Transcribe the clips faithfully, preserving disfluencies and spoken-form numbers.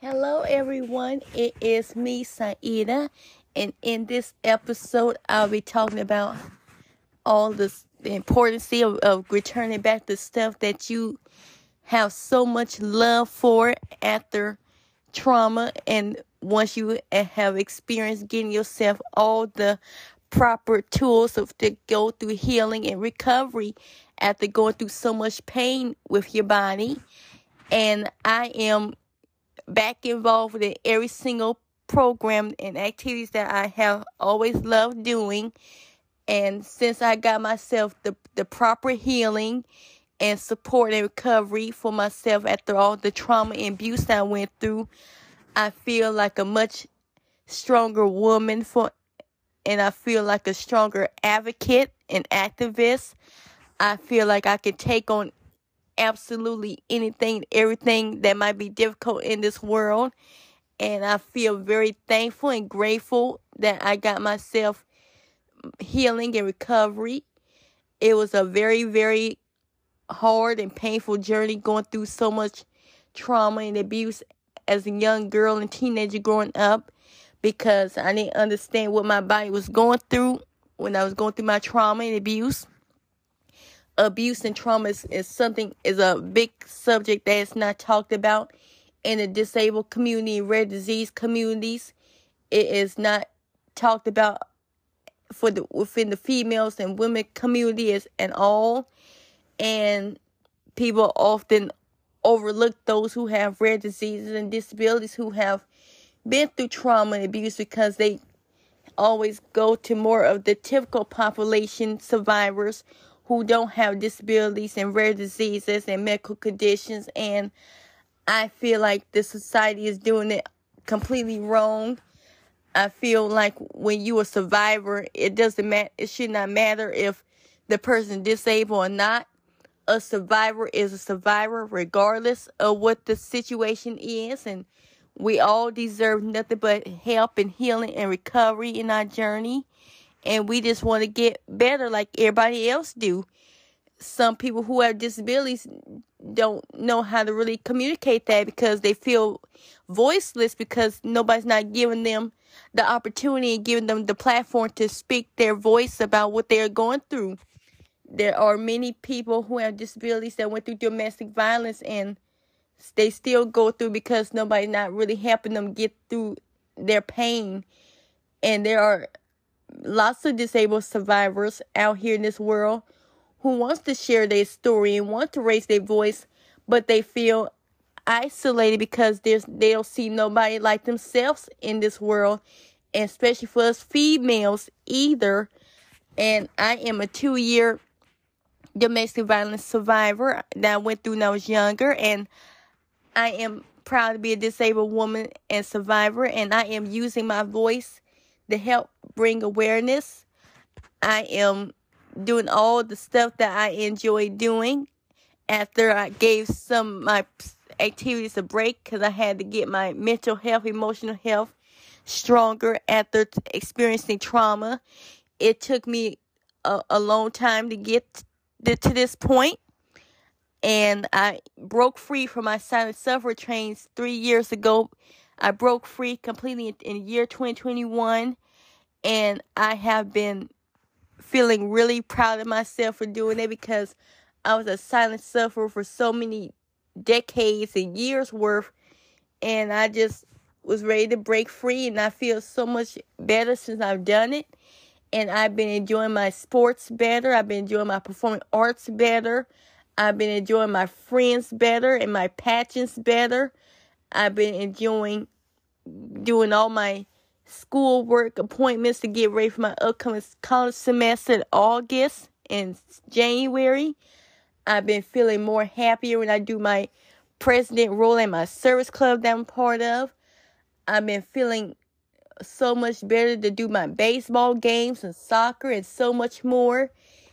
Hello, everyone. It is me, Saida, and in this episode, I'll be talking about all the, the importance of, of returning back the stuff that you have so much love for after trauma, and once you have experienced getting yourself all the proper tools of, to go through healing and recovery after going through so much pain with your body. And I am back involved in every single program and activities that I have always loved doing. And since I got myself the, the proper healing and support and recovery for myself after all the trauma and abuse I went through, I feel like a much stronger woman for, and I feel like a stronger advocate and activist. I feel like I can take on absolutely anything, everything that might be difficult in this world. And I feel very thankful and grateful that I got myself healing and recovery. It was a very, very hard and painful journey going through so much trauma and abuse as a young girl and teenager growing up, because I didn't understand what my body was going through when I was going through my trauma and abuse. Abuse and trauma is, is something, is a big subject that is not talked about in the disabled community, rare disease communities. It is not talked about for the within the females and women community as and all. And people often overlook those who have rare diseases and disabilities who have been through trauma and abuse, because they always go to more of the typical population survivors who don't have disabilities and rare diseases and medical conditions. And I feel like the society is doing it completely wrong. I feel like when you a survivor, it doesn't matter. It should not matter if the person is disabled or not. A survivor is a survivor regardless of what the situation is. And we all deserve nothing but help and healing and recovery in our journey. And we just want to get better like everybody else do. Some people who have disabilities don't know how to really communicate that because they feel voiceless, because nobody's not giving them the opportunity and giving them the platform to speak their voice about what they're going through. There are many people who have disabilities that went through domestic violence and they still go through because nobody's not really helping them get through their pain. And there are lots of disabled survivors out here in this world who wants to share their story and want to raise their voice, but they feel isolated because there's they don't see nobody like themselves in this world, and especially for us females either. And I am a two-year domestic violence survivor that I went through when I was younger, and I am proud to be a disabled woman and survivor, and I am using my voice to help bring awareness. I am doing all the stuff that I enjoy doing after I gave some of my activities a break because I had to get my mental health, emotional health stronger after experiencing trauma. It took me a, a long time to get to, to this point, and I broke free from my silent sufferer trains three years ago. I broke free completely in, in the year twenty twenty-one. And I have been feeling really proud of myself for doing it, because I was a silent sufferer for so many decades and years worth. And I just was ready to break free. And I feel so much better since I've done it. And I've been enjoying my sports better. I've been enjoying my performing arts better. I've been enjoying my friends better and my passions better. I've been enjoying doing all my schoolwork appointments to get ready for my upcoming college semester in August and January. I've been feeling more happier when I do my president role in my service club that I'm part of. I've been feeling so much better to do my baseball games and soccer and so much more.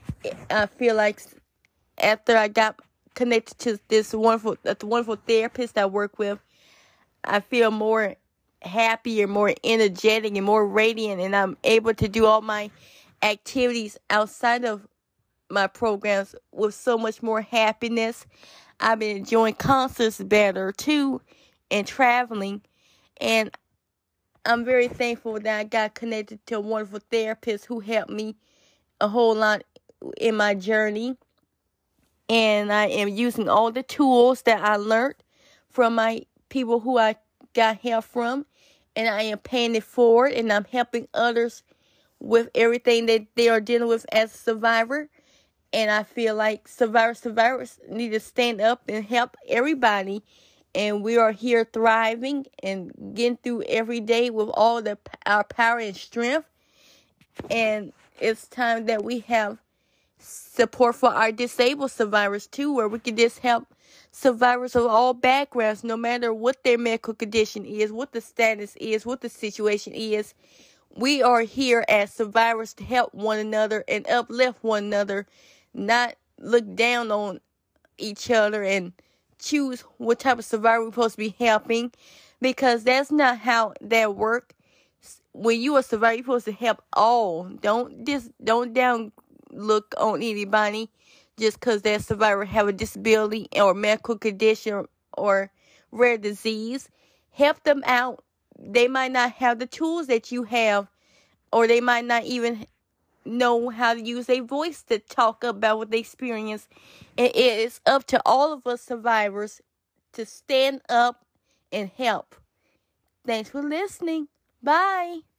I feel like after I got connected to this wonderful, the wonderful therapist I work with, I feel more happier, more energetic, and more radiant, and I'm able to do all my activities outside of my programs with so much more happiness. I've been enjoying concerts better too, and traveling. And I'm very thankful that I got connected to a wonderful therapist who helped me a whole lot in my journey. And I am using all the tools that I learned from my people who I got help from. And I am paying it forward, and I'm helping others with everything that they are dealing with as a survivor. And I feel like survivors, survivors need to stand up and help everybody. And we are here thriving and getting through every day with all the our power and strength. And it's time that we have support for our disabled survivors too, where we can just help survivors of all backgrounds, no matter what their medical condition is, what the status is, what the situation is. We are here as survivors to help one another and uplift one another, not look down on each other and choose what type of survivor we're supposed to be helping, because that's not how that works. When you are a survivor, you're supposed to help all. Don't just don't down look on anybody just because that survivor have a disability or medical condition or, or rare disease. Help them out. They might not have the tools that you have, or they might not even know how to use a voice to talk about what they experience. And it is up to all of us survivors to stand up and help. Thanks for listening. Bye.